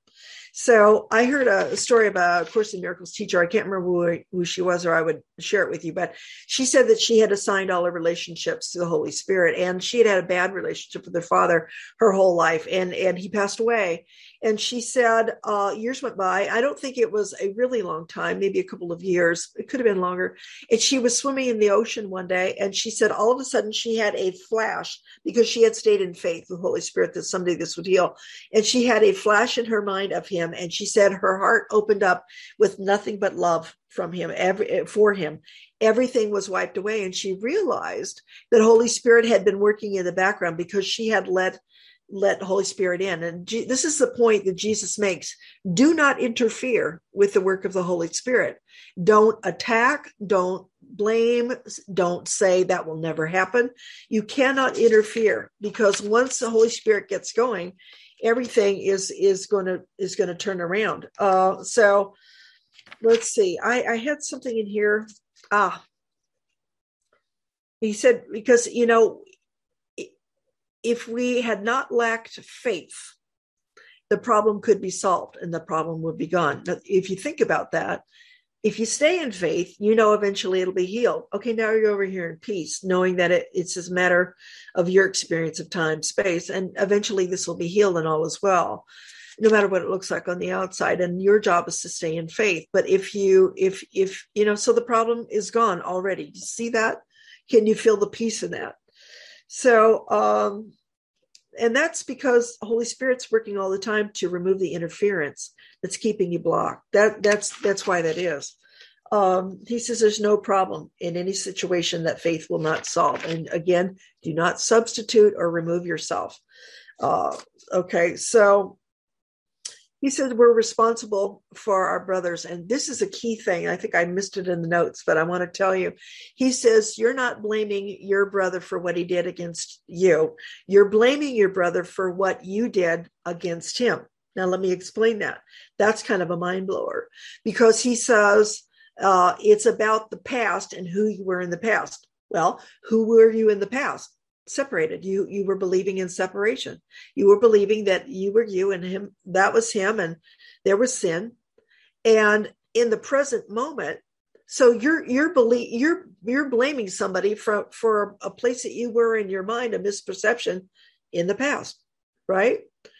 So I heard a story about a Course in Miracles teacher. I can't remember who, who she was, or I would share it with you. But she said that she had assigned all her relationships to the Holy Spirit, and she had had a bad relationship with her father her whole life, and, and he passed away. And she said, uh, years went by. I don't think it was a really long time, maybe a couple of years. It could have been longer. And she was swimming in the ocean one day, and she said all of a sudden she had a flash, because she had stayed in faith with the Holy Spirit that someday this would heal. And she had a flash in her mind of him. And she said her heart opened up with nothing but love from him, every, for him. Everything was wiped away. And she realized that Holy Spirit had been working in the background, because she had let let Holy Spirit in. And G- this is the point that Jesus makes. Do not interfere with the work of the Holy Spirit. Don't attack. Don't blame. Don't say that will never happen. You cannot interfere, because once the Holy Spirit gets going, everything is, is going to, is going to turn around. Uh, so let's see. I, I had something in here. Ah, he said, because, you know, if we had not lacked faith, the problem could be solved and the problem would be gone. But if you think about that, if you stay in faith, you know, eventually it'll be healed. Okay, now you're over here in peace, knowing that it, it's a matter of your experience of time, space, and eventually this will be healed and all is well. no matter what it looks like on the outside. And your job is to stay in faith. But if you, if, if, you know, so the problem is gone already. Do you see that? Can you feel the peace in that? So, um, and that's because the Holy Spirit's working all the time to remove the interference that's keeping you blocked. That that's that's why that is. Um, he says there's no problem in any situation that faith will not solve. And again, do not substitute or remove yourself. Uh, okay, so he said we're responsible for our brothers. And this is a key thing. I think I missed it in the notes, but I want to tell you. He says you're not blaming your brother for what he did against you. You're blaming your brother for what you did against him. Now, let me explain that. That's kind of a mind blower, because he says uh, it's about the past and who you were in the past. Well, who were you in the past? Separated. You you were believing in separation. You were believing that you were you and him. That was him, and there was sin. And in the present moment, so you're you're believe you're you're blaming somebody for for a place that you were in your mind, a misperception in the past, right?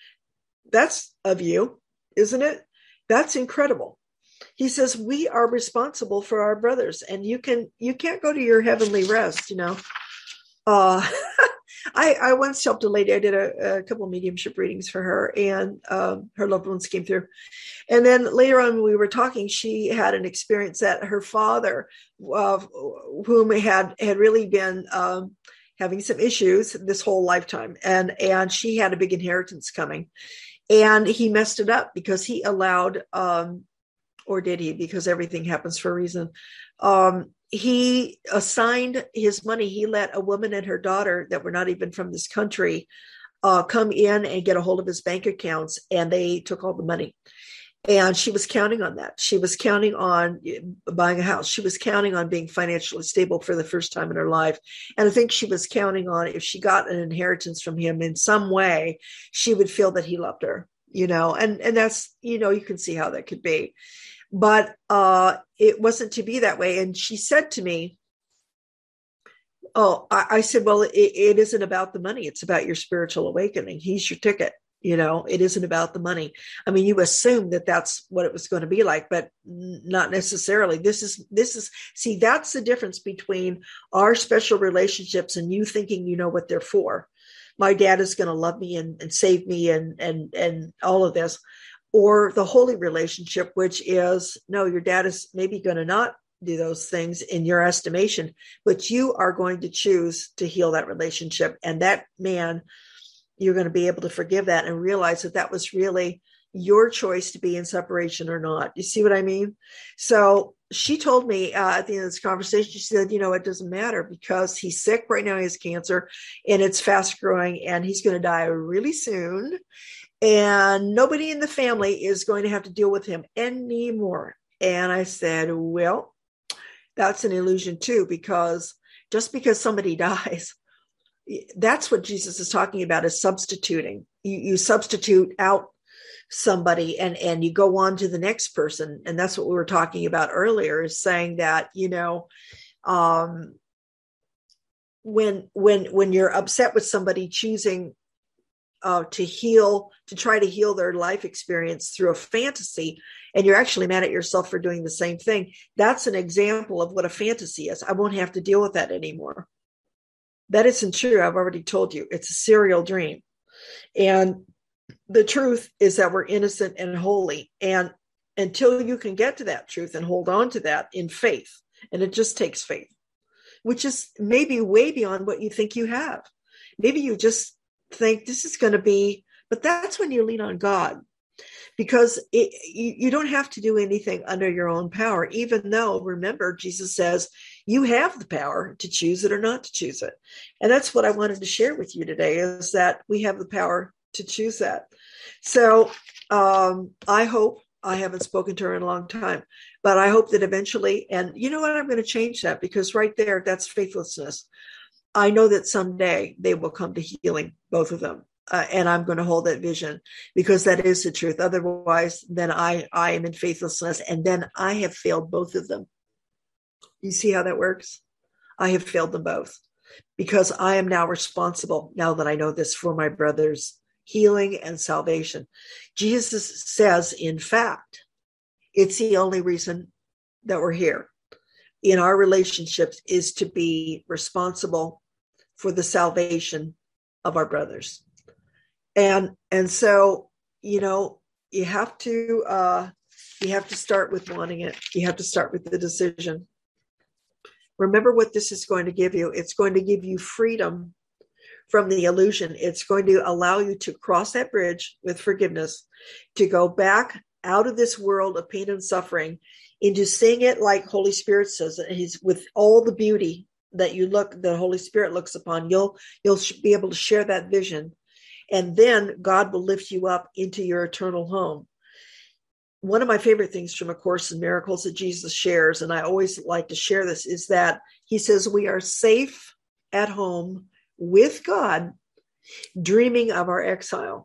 That's of you, isn't it? That's incredible. He says we are responsible for our brothers, and you can you can't go to your heavenly rest, you know. Uh, I, I once helped a lady. I did a, a couple of mediumship readings for her, and um, her loved ones came through. And then later on, when we were talking, she had an experience that her father, uh, whom had had really been um, having some issues this whole lifetime, and and she had a big inheritance coming, and he messed it up because he allowed, um, or did he? Because everything happens for a reason. Um, He assigned his money. He let a woman and her daughter that were not even from this country uh, come in and get a hold of his bank accounts, and they took all the money. And she was counting on that. She was counting on buying a house. She was counting on being financially stable for the first time in her life. And I think she was counting on if she got an inheritance from him in some way, she would feel that he loved her, you know, and, and that's, you know, you can see how that could be. But uh, it wasn't to be that way. And she said to me, oh, I, I said, well, it, it isn't about the money. It's about your spiritual awakening. He's your ticket. You know, it isn't about the money. I mean, you assume that that's what it was going to be like, but not necessarily. This is, this is, see, that's the difference between our special relationships and you thinking you know what they're for. My dad is going to love me and, and save me and, and, and all of this. Or the holy relationship, which is, no, your dad is maybe going to not do those things in your estimation, but you are going to choose to heal that relationship. And that man, you're going to be able to forgive that and realize that that was really your choice to be in separation or not. You see what I mean? So she told me uh, at the end of this conversation, she said, you know, it doesn't matter because he's sick right now. He has cancer and it's fast growing and he's going to die really soon. And nobody in the family is going to have to deal with him anymore. And I said, well, that's an illusion too, because just because somebody dies, that's what Jesus is talking about, is substituting. You, you substitute out somebody and, and you go on to the next person. And that's what we were talking about earlier, is saying that, you know, um, when, when, when you're upset with somebody choosing Uh, to heal, to try to heal their life experience through a fantasy, and you're actually mad at yourself for doing the same thing. That's an example of what a fantasy is. I won't have to deal with that anymore. That isn't true. I've already told you. It's a serial dream. And the truth is that we're innocent and holy. And until you can get to that truth and hold on to that in faith, and it just takes faith, which is maybe way beyond what you think you have. Maybe you just think this is going to be, but that's when you lean on God, because it, you, you don't have to do anything under your own power, even though, remember, Jesus says you have the power to choose it or not to choose it. And that's what I wanted to share with you today, is that we have the power to choose that. So um, I hope, I haven't spoken to her in a long time, but I hope that eventually, and you know what, I'm going to change that, because right there, that's faithlessness. I know that someday they will come to healing, both of them. Uh, and I'm going to hold that vision, because that is the truth. Otherwise, then I, I am in faithlessness, and then I have failed both of them. You see how that works? I have failed them both, because I am now responsible, now that I know this, for my brothers healing, and salvation. Jesus says, in fact, it's the only reason that we're here in our relationships is to be responsible for the salvation of our brothers. And, and so, you know, you have to, uh, you have to start with wanting it. You have to start with the decision. Remember what this is going to give you. It's going to give you freedom from the illusion. It's going to allow you to cross that bridge with forgiveness, to go back out of this world of pain and suffering into seeing it like Holy Spirit says, and he's with all the beauty that you look, the Holy Spirit looks upon. You'll, you'll be able to share that vision. And then God will lift you up into your eternal home. One of my favorite things from A Course in Miracles that Jesus shares, and I always like to share this, is that he says we are safe at home with God, dreaming of our exile.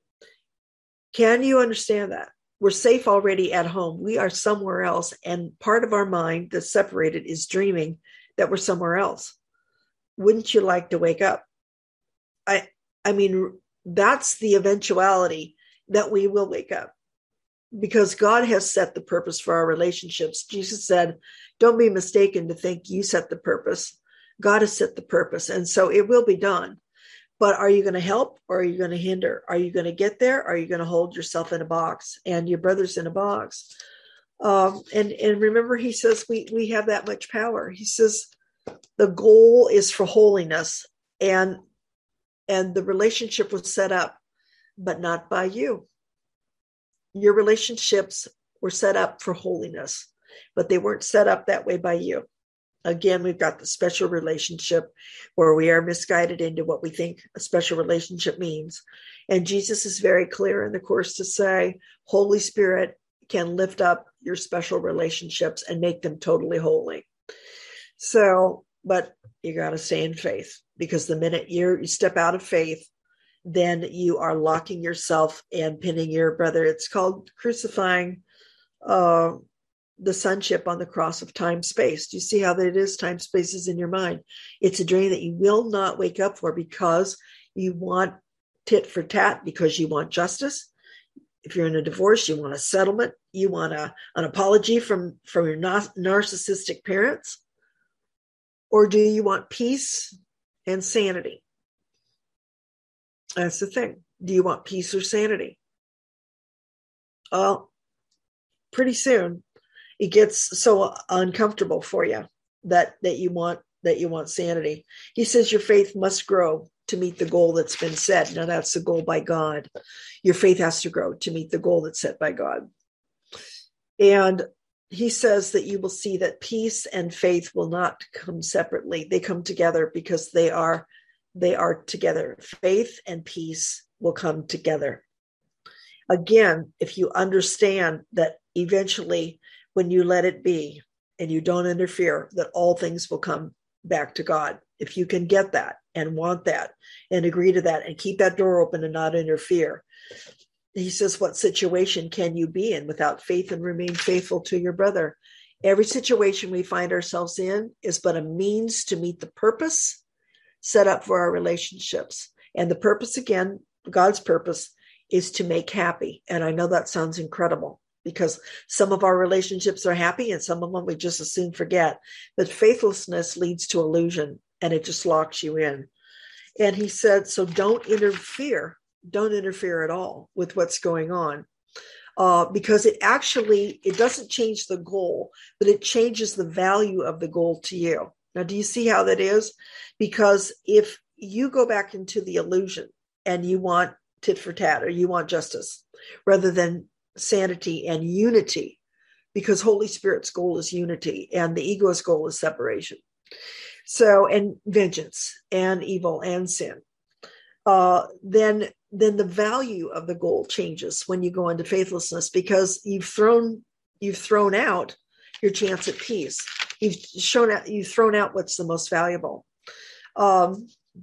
Can you understand that? We're safe already at home. We are somewhere else. And part of our mind that's separated is dreaming that we're somewhere else. Wouldn't you like to wake up? I, I mean, that's the eventuality that we will wake up, because God has set the purpose for our relationships. Jesus said, don't be mistaken to think you set the purpose. God has set the purpose. And so it will be done. But are you going to help, or are you going to hinder? Are you going to get there? Or are you going to hold yourself in a box and your brother's in a box? Um, and, and remember, he says we, we have that much power. He says the goal is for holiness, and, and the relationship was set up, but not by you. Your relationships were set up for holiness, but they weren't set up that way by you. Again, we've got the special relationship where we are misguided into what we think a special relationship means. And Jesus is very clear in the Course to say, Holy Spirit can lift up your special relationships and make them totally holy. So, but you got to stay in faith, because the minute you're, you step out of faith, then you are locking yourself and pinning your brother. It's called crucifying uh, the sonship on the cross of time space. Do you see how that it is? Time space is in your mind. It's a dream that you will not wake up for, because you want tit for tat, because you want justice. If you're in a divorce, you want a settlement. You want a, an apology from, from your nar- narcissistic parents. Or do you want peace and sanity? That's the thing. Do you want peace or sanity? Well, pretty soon it gets so uncomfortable for you that, that you want that you want sanity. He says your faith must grow to meet the goal that's been set. Now that's the goal by God. Your faith has to grow to meet the goal that's set by God. And he says that you will see that peace and faith will not come separately. They come together because they are They are together. Faith and peace will come together. Again, if you understand that eventually when you let it be and you don't interfere, that all things will come back to God. If you can get that and want that and agree to that and keep that door open and not interfere. He says, what situation can you be in without faith and remain faithful to your brother? Every situation we find ourselves in is but a means to meet the purpose set up for our relationships. And the purpose, again, God's purpose, is to make happy. And I know that sounds incredible, because some of our relationships are happy and some of them we just as soon forget. But faithlessness leads to illusion, and it just locks you in. And he said, so don't interfere. Don't interfere at all with what's going on. Uh, because it actually, it doesn't change the goal, but it changes the value of the goal to you. Now, do you see how that is? Because if you go back into the illusion and you want tit for tat, or you want justice rather than sanity and unity, because Holy Spirit's goal is unity and the ego's goal is separation. So, and vengeance and evil and sin, uh, then, then the value of the goal changes when you go into faithlessness, because you've thrown, you've thrown out your chance at peace. You've shown out, you've thrown out what's the most valuable. Um,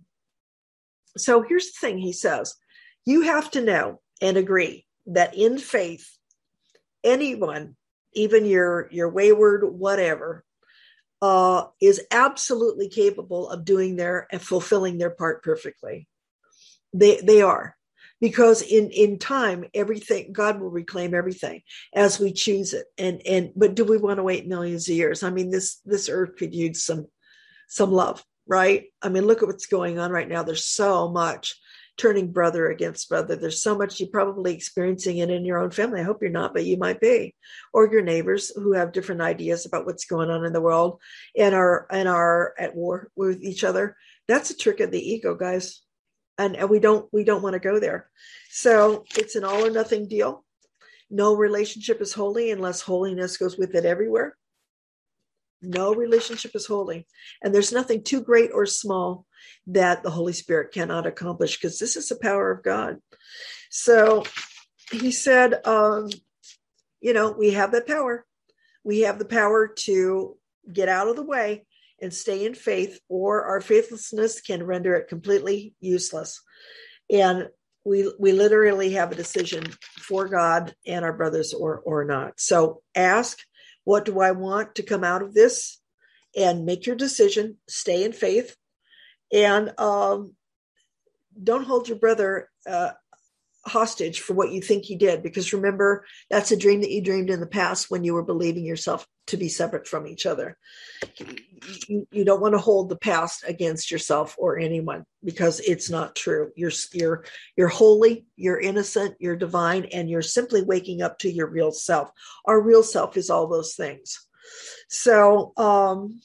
so here's the thing he says, you have to know and agree that in faith, anyone, even your, your wayward whatever, uh, is absolutely capable of doing their and fulfilling their part perfectly. They, they are. because in, in time, everything, God will reclaim everything as we choose it. And, and, but do we want to wait millions of years? I mean, this, this earth could use some, some love, right? I mean, look at what's going on right now. There's so much turning brother against brother. There's so much, you're probably experiencing it in your own family. I hope you're not, but you might be, or your neighbors who have different ideas about what's going on in the world and are, and are at war with each other. That's a trick of the ego, guys. And, and we don't, we don't want to go there. So it's an all or nothing deal. No relationship is holy unless holiness goes with it everywhere. No relationship is holy. And there's nothing too great or small that the Holy Spirit cannot accomplish, because this is the power of God. So he said, um, you know, we have that power. We have the power to get out of the way and stay in faith, or our faithlessness can render it completely useless. And we we literally have a decision for God and our brothers or or not. So ask, what do I want to come out of this? And make your decision, stay in faith, and um, don't hold your brother uh, hostage for what you think he did. Because remember, that's a dream that you dreamed in the past when you were believing yourself to be separate from each other. You, you don't want to hold the past against yourself or anyone, because it's not true. You're, you're, you're holy, you're innocent, you're divine, and you're simply waking up to your real self. Our real self is all those things. So um,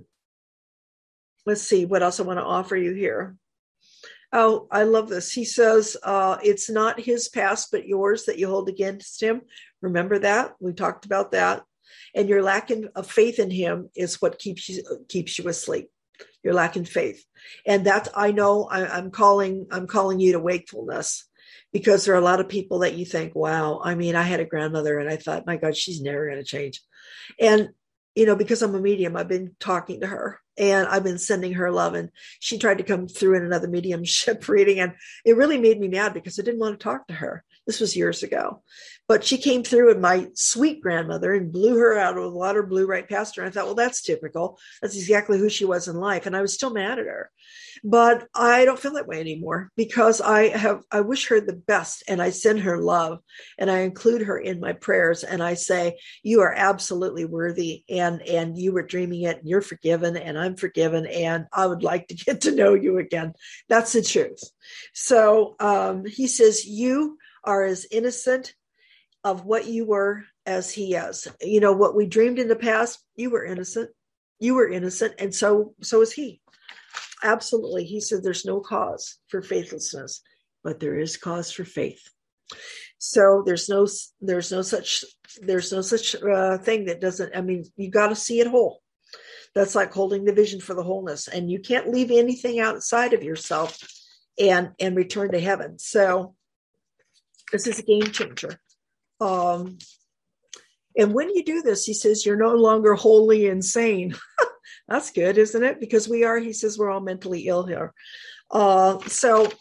let's see what else I want to offer you here. Oh, I love this. He says, uh, it's not his past, but yours that you hold against him. Remember that? We talked about that. And your lack of faith in him is what keeps you keeps you asleep. You're lacking faith. And that's, I know I, I'm calling, I'm calling you to wakefulness, because there are a lot of people that you think, wow, I mean, I had a grandmother and I thought, my God, she's never going to change. And, you know, because I'm a medium, I've been talking to her and I've been sending her love, and she tried to come through in another mediumship reading. And it really made me mad because I didn't want to talk to her. This was years ago, but she came through, and my sweet grandmother, and blew her out of the water, blew right past her. And I thought, well, that's typical. That's exactly who she was in life. And I was still mad at her, but I don't feel that way anymore, because I have, I wish her the best, and I send her love, and I include her in my prayers. And I say, you are absolutely worthy. And, and you were dreaming it, and you're forgiven, and I'm forgiven. And I would like to get to know you again. That's the truth. So um, he says, you are as innocent of what you were as he is. You know, what we dreamed in the past, you were innocent. You were innocent. And so, so is he. Absolutely. He said there's no cause for faithlessness, but there is cause for faith. So there's no, there's no such, there's no such uh, thing that doesn't, I mean, you got to see it whole. That's like holding the vision for the wholeness, and you can't leave anything outside of yourself and, and return to heaven. So this is a game changer. Um, and when you do this, he says, you're no longer wholly insane. That's good, isn't it? Because we are, he says, we're all mentally ill here. Uh, so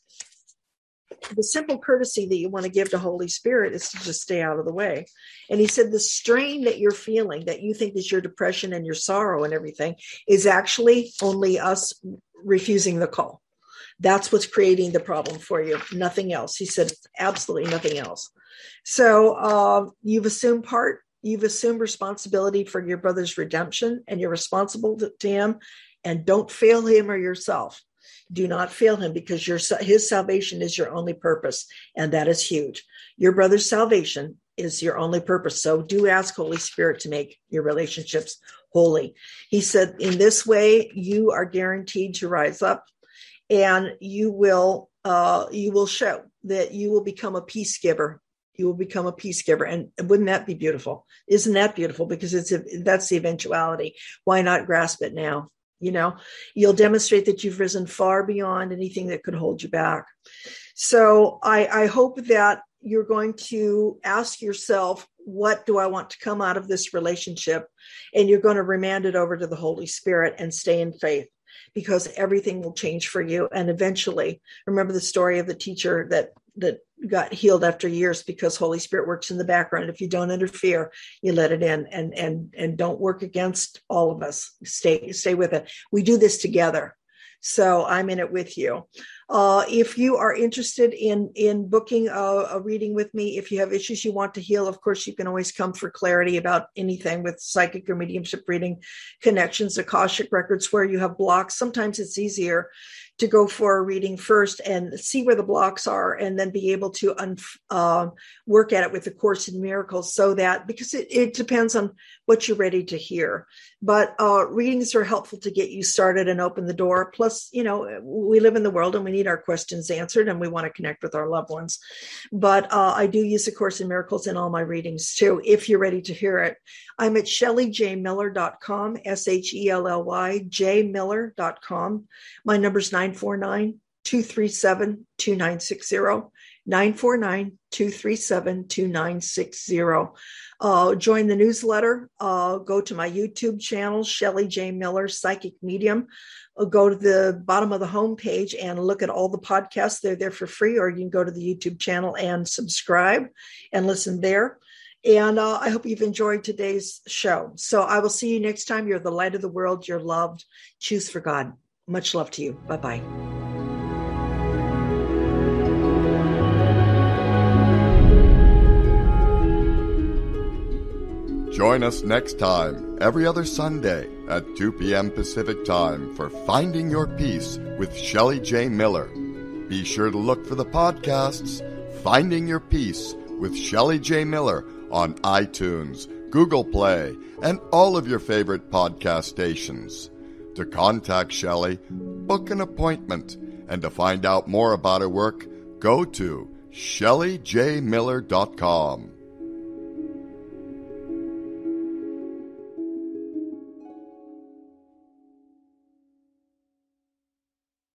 the simple courtesy that you want to give to Holy Spirit is to just stay out of the way. And he said, the strain that you're feeling, that you think is your depression and your sorrow and everything, is actually only us refusing the call. That's what's creating the problem for you. Nothing else. He said, absolutely nothing else. So uh, you've assumed part, you've assumed responsibility for your brother's redemption, and you're responsible to, to him, and don't fail him or yourself. Do not fail him, because your, his salvation is your only purpose. And that is huge. Your brother's salvation is your only purpose. So do ask Holy Spirit to make your relationships holy. He said, in this way, you are guaranteed to rise up, and you will uh, you will show that you will become a peace giver. You will become a peace giver. And wouldn't that be beautiful? Isn't that beautiful? Because it's a, that's the eventuality. Why not grasp it now? You know, you'll demonstrate that you've risen far beyond anything that could hold you back. So I, I hope that you're going to ask yourself, what do I want to come out of this relationship? And you're going to remand it over to the Holy Spirit and stay in faith, because everything will change for you. And eventually, remember the story of the teacher that, that got healed after years, because Holy Spirit works in the background. If you don't interfere, you let it in, and, and, and don't work against all of us. Stay, stay with it. We do this together. So I'm in it with you. Uh, if you are interested in, in booking a, a reading with me, if you have issues you want to heal, of course, you can always come for clarity about anything with psychic or mediumship reading, connections, Akashic records, where you have blocks. Sometimes it's easier to go for a reading first and see where the blocks are, and then be able to un, uh, work at it with the Course in Miracles, so that, because it, it depends on what you're ready to hear. But uh, readings are helpful to get you started and open the door. Plus, you know, we live in the world and we need our questions answered, and we want to connect with our loved ones. But uh, I do use the Course in Miracles in all my readings too, if you're ready to hear it. I'm at shelley j miller dot com, S H E L L Y, j miller dot com. My number's nine four nine, two three seven, two nine six zero, nine four nine, two three seven, two nine six zero. Uh, join the newsletter. Uh, go to my YouTube channel, Shelley J. Miller, Psychic Medium. Uh, go to the bottom of the homepage and look at all the podcasts. They're there for free, or you can go to the YouTube channel and subscribe and listen there. And uh, I hope you've enjoyed today's show. So I will see you next time. You're the light of the world. You're loved. Choose for God. Much love to you. Bye-bye. Join us next time, every other Sunday at two p.m. Pacific Time, for Finding Your Peace with Shelley J. Miller. Be sure to look for the podcasts Finding Your Peace with Shelley J. Miller on iTunes, Google Play, and all of your favorite podcast stations. To contact Shelley, book an appointment, and to find out more about her work, go to shelley j miller dot com.